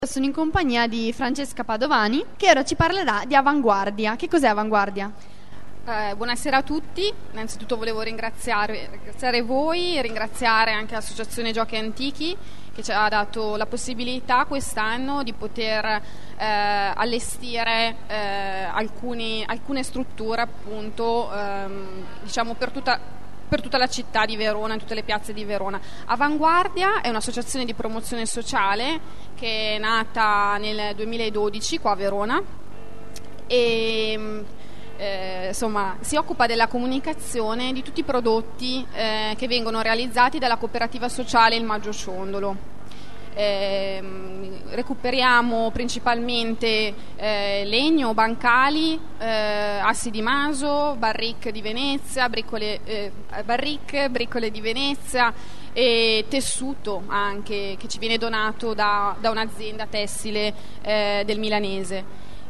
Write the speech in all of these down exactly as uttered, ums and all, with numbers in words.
Sono in compagnia di Francesca Padovani, che ora ci parlerà di Avanguardia. Che cos'è Avanguardia? Eh, buonasera a tutti. Innanzitutto volevo ringraziare, ringraziare voi e ringraziare anche l'Associazione Giochi Antichi che ci ha dato la possibilità quest'anno di poter eh, allestire eh, alcuni, alcune strutture appunto ehm, diciamo per tutta per tutta la città di Verona, in tutte le piazze di Verona. Avanguardia è un'associazione di promozione sociale che è nata nel duemiladodici qua a Verona e eh, insomma si occupa della comunicazione di tutti i prodotti eh, che vengono realizzati dalla cooperativa sociale Il Maggio Ciondolo. Eh, recuperiamo principalmente eh, legno, bancali, eh, assi di maso, barrique di Venezia, bricole, eh, barrique, bricole di Venezia e tessuto anche che ci viene donato da, da un'azienda tessile eh, del milanese.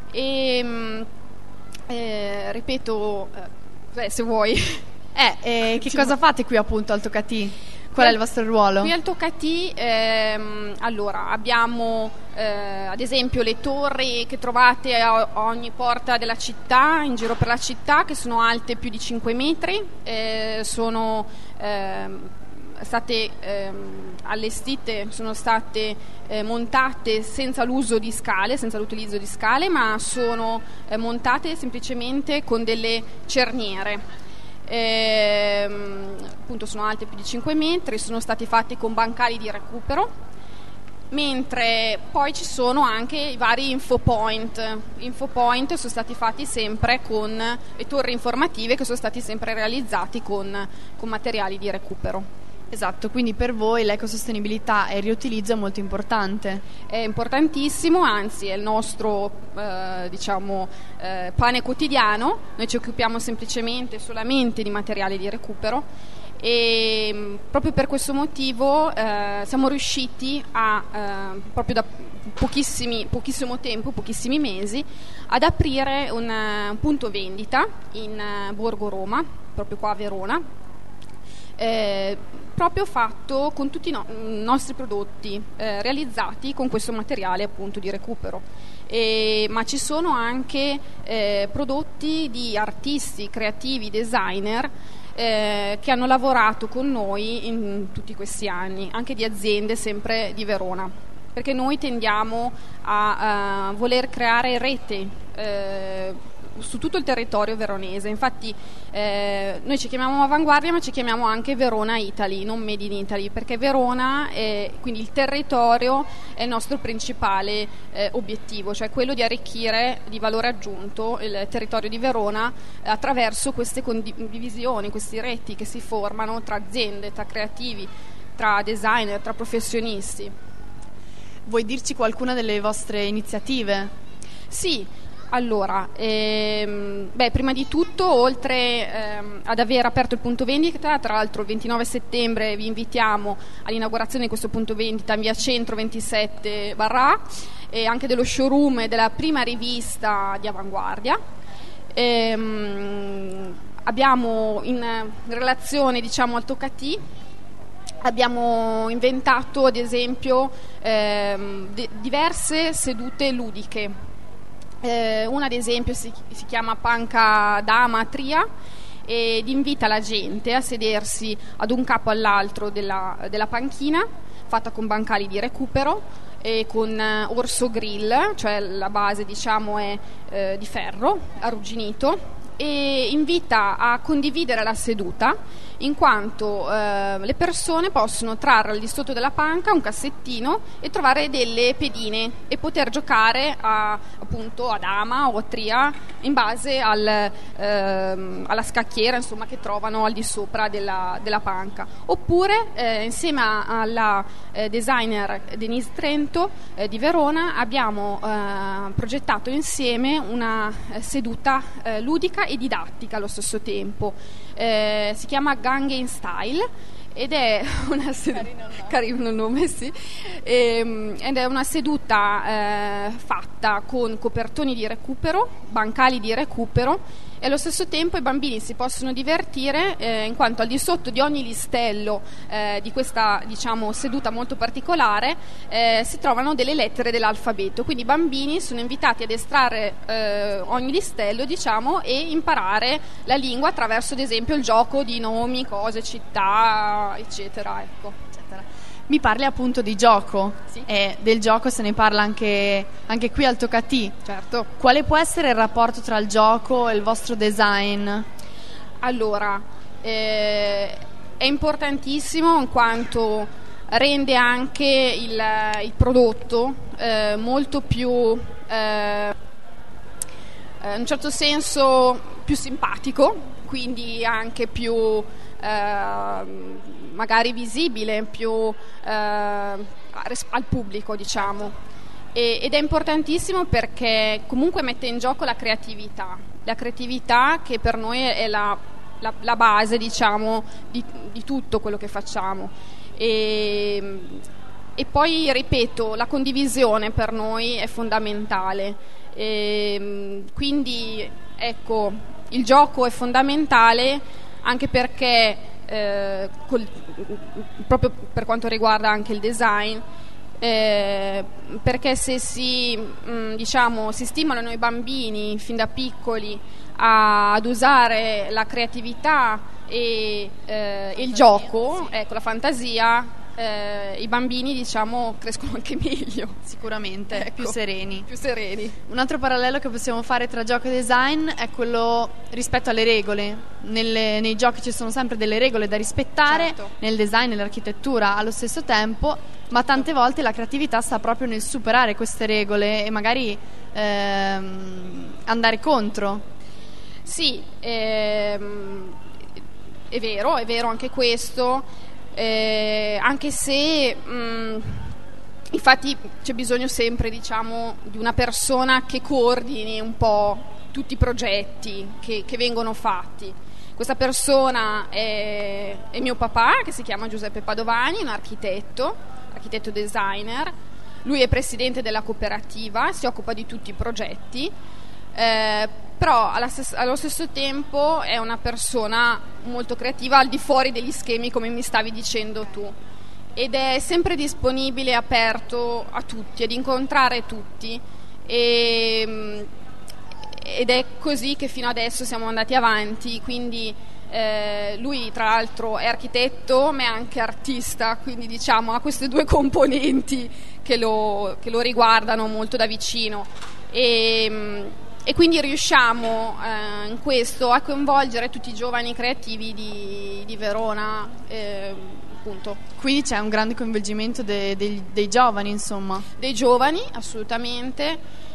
E eh, ripeto, eh, se vuoi, eh, eh, che cosa fate qui appunto al Toccatì? Qual è il vostro ruolo? Qui al Toccatì ehm, allora abbiamo eh, ad esempio le torri che trovate a ogni porta della città, in giro per la città, che sono alte più di cinque metri, eh, sono ehm, state ehm, allestite, sono state eh, montate senza l'uso di scale, senza l'utilizzo di scale, ma sono eh, montate semplicemente con delle cerniere. Eh, appunto sono alte più di cinque metri, sono stati fatti con bancali di recupero, mentre poi ci sono anche i vari infopoint. Infopoint sono stati fatti sempre con le torri informative che sono stati sempre realizzati con, con materiali di recupero. Esatto, quindi per voi l'ecosostenibilità e il riutilizzo è molto importante. È importantissimo, anzi è il nostro eh, diciamo eh, pane quotidiano. Noi ci occupiamo semplicemente solamente di materiali di recupero e mh, proprio per questo motivo eh, siamo riusciti a eh, proprio da pochissimi, pochissimo tempo, pochissimi mesi, ad aprire un, un punto vendita in uh, Borgo Roma, proprio qua a Verona. Eh, proprio fatto con tutti i no- nostri prodotti eh, realizzati con questo materiale appunto di recupero, e, ma ci sono anche eh, prodotti di artisti, creativi, designer eh, che hanno lavorato con noi in tutti questi anni, anche di aziende sempre di Verona, perché noi tendiamo a, a voler creare rete eh, su tutto il territorio veronese. Infatti eh, noi ci chiamiamo Avanguardia, ma ci chiamiamo anche Verona Italy, non Made in Italy, perché Verona è, quindi il territorio è il nostro principale eh, obiettivo, cioè quello di arricchire di valore aggiunto il territorio di Verona eh, attraverso queste condivisioni, queste reti che si formano tra aziende, tra creativi, tra designer, tra professionisti. Vuoi dirci qualcuna delle vostre iniziative? Sì. Allora, ehm, beh, prima di tutto, oltre ehm, ad aver aperto il punto vendita, tra l'altro il ventinove settembre vi invitiamo all'inaugurazione di questo punto vendita in via Centro ventisette barra A, e anche dello showroom della prima rivista di Avanguardia. Ehm, abbiamo in relazione, diciamo, al Toccatì, abbiamo inventato ad esempio ehm, de- diverse sedute ludiche. Eh, una ad esempio si, si chiama Panca Dama Tria ed invita la gente a sedersi ad un capo all'altro della, della panchina, fatta con bancali di recupero e con eh, orso grill, cioè la base diciamo è eh, di ferro arrugginito, e invita a condividere la seduta, in quanto eh, le persone possono trarre al di sotto della panca un cassettino e trovare delle pedine e poter giocare a, appunto a dama o a tria in base al, ehm, alla scacchiera, insomma, che trovano al di sopra della, della panca. Oppure eh, insieme alla eh, designer Denise Trento eh, di Verona abbiamo eh, progettato insieme una eh, seduta eh, ludica e didattica allo stesso tempo. Eh, si chiama Gangnam Style ed è una seduta carino, no? carino il nome, sì. E, ed è una seduta eh, fatta con copertoni di recupero, bancali di recupero e allo stesso tempo i bambini si possono divertire eh, in quanto al di sotto di ogni listello eh, di questa, diciamo, seduta molto particolare eh, si trovano delle lettere dell'alfabeto, quindi i bambini sono invitati ad estrarre eh, ogni listello, diciamo, e imparare la lingua attraverso ad esempio il gioco di nomi, cose, città, eccetera, ecco. Mi parli appunto di gioco, sì. E del gioco se ne parla anche, anche qui al Toccatì. Certo. Quale può essere il rapporto tra il gioco e il vostro design? Allora, eh, è importantissimo in quanto rende anche il, il prodotto eh, molto più, eh, in un certo senso, più simpatico, quindi anche più eh, magari visibile, più eh, al pubblico, diciamo. E, ed è importantissimo perché comunque mette in gioco la creatività, la creatività che per noi è la, la, la base, diciamo, di, di tutto quello che facciamo. E, e poi, ripeto, la condivisione per noi è fondamentale. E, quindi, ecco, il gioco è fondamentale anche perché eh, col, proprio per quanto riguarda anche il design, eh, perché se si mh, diciamo si stimolano i bambini fin da piccoli a, ad usare la creatività e eh, il gioco, ecco, la fantasia, eh, i bambini, diciamo, crescono anche meglio, sicuramente, ecco, più sereni. più sereni. Un altro parallelo che possiamo fare tra gioco e design è quello rispetto alle regole. Nelle, nei giochi ci sono sempre delle regole da rispettare, certo. Nel design, nell'architettura allo stesso tempo, ma tante volte la creatività sta proprio nel superare queste regole e magari ehm, andare contro. Sì, ehm, è vero, è vero anche questo. Eh, anche se mh, infatti c'è bisogno sempre, diciamo, di una persona che coordini un po' tutti i progetti che, che vengono fatti. Questa persona è, è mio papà, che si chiama Giuseppe Padovani, un architetto, architetto designer. Lui è presidente della cooperativa, si occupa di tutti i progetti. Eh, però alla stes- allo stesso tempo è una persona molto creativa al di fuori degli schemi, come mi stavi dicendo tu, ed è sempre disponibile, aperto a tutti, ad incontrare tutti, e, ed è così che fino adesso siamo andati avanti. Quindi eh, lui tra l'altro è architetto ma è anche artista, quindi diciamo ha queste due componenti che lo, che lo riguardano molto da vicino, e E quindi riusciamo eh, in questo a coinvolgere tutti i giovani creativi di, di Verona, eh, appunto. Quindi c'è un grande coinvolgimento de, de, dei giovani, insomma. Dei giovani, assolutamente.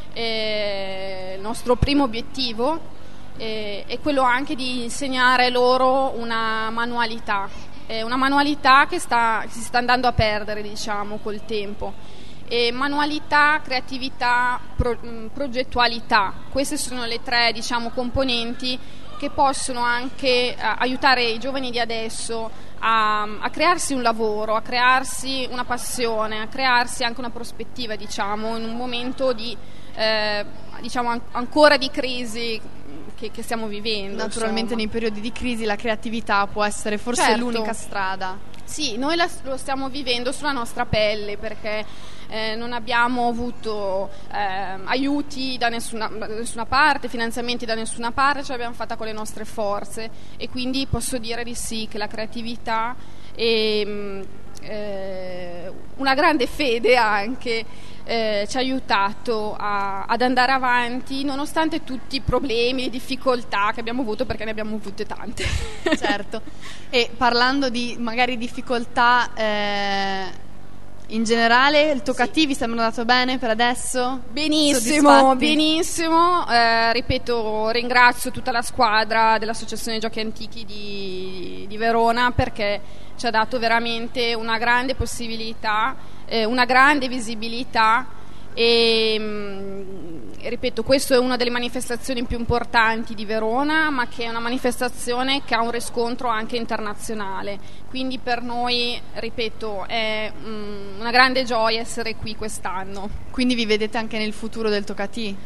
Eh, il nostro primo obiettivo eh, è quello anche di insegnare loro una manualità, eh, una manualità che, sta, che si sta andando a perdere, diciamo, col tempo. E manualità, creatività, pro, progettualità, queste sono le tre, diciamo, componenti che possono anche eh, aiutare i giovani di adesso a, a crearsi un lavoro, a crearsi una passione, a crearsi anche una prospettiva, diciamo, in un momento di eh, diciamo an- ancora di crisi che, che stiamo vivendo. Naturalmente insomma. Nei periodi di crisi la creatività può essere forse certo. l'unica strada. Sì, noi la, lo stiamo vivendo sulla nostra pelle, perché eh, non abbiamo avuto eh, aiuti da nessuna, da nessuna parte, finanziamenti da nessuna parte, ce l'abbiamo fatta con le nostre forze, e quindi posso dire di sì che la creatività e eh, una grande fede anche eh, ci ha aiutato a, ad andare avanti nonostante tutti i problemi e difficoltà che abbiamo avuto, perché ne abbiamo avute tante. Certo. E parlando di magari difficoltà eh, in generale, il Toccatì sì. vi sembra andato bene per adesso? Benissimo, benissimo. Eh, ripeto, ringrazio tutta la squadra dell'Associazione Giochi Antichi di, di Verona, perché ci ha dato veramente una grande possibilità, eh, una grande visibilità, e mh, ripeto, questa è una delle manifestazioni più importanti di Verona, ma che è una manifestazione che ha un riscontro anche internazionale, quindi per noi, ripeto, è mh, una grande gioia essere qui quest'anno. Quindi vi vedete anche nel futuro del Toccatì?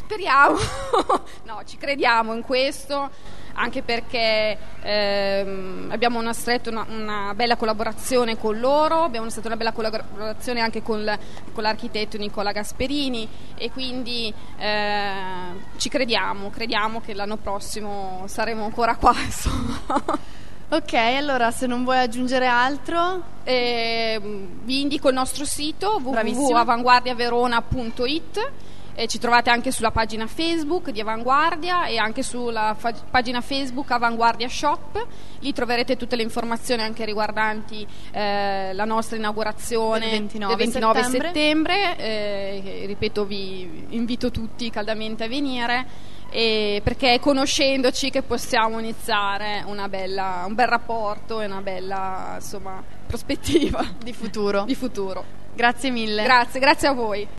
speriamo. No, ci crediamo in questo, anche perché ehm, abbiamo una, stretta, una, una bella collaborazione con loro, abbiamo stata una bella collaborazione anche con, l, con l'architetto Nicola Gasperini, e quindi eh, ci crediamo, crediamo che l'anno prossimo saremo ancora qua, insomma. Ok, allora se non vuoi aggiungere altro, eh, vi indico il nostro sito w w w punto avanguardia verona punto i t. E ci trovate anche sulla pagina Facebook di Avanguardia e anche sulla fa- pagina Facebook Avanguardia Shop. Lì troverete tutte le informazioni anche riguardanti eh, la nostra inaugurazione del ventinove, del ventinove settembre, settembre. Eh, ripeto, vi invito tutti caldamente a venire, e perché è conoscendoci che possiamo iniziare una bella, un bel rapporto e una bella, insomma, prospettiva di futuro. di futuro. Grazie mille. Grazie, grazie a voi.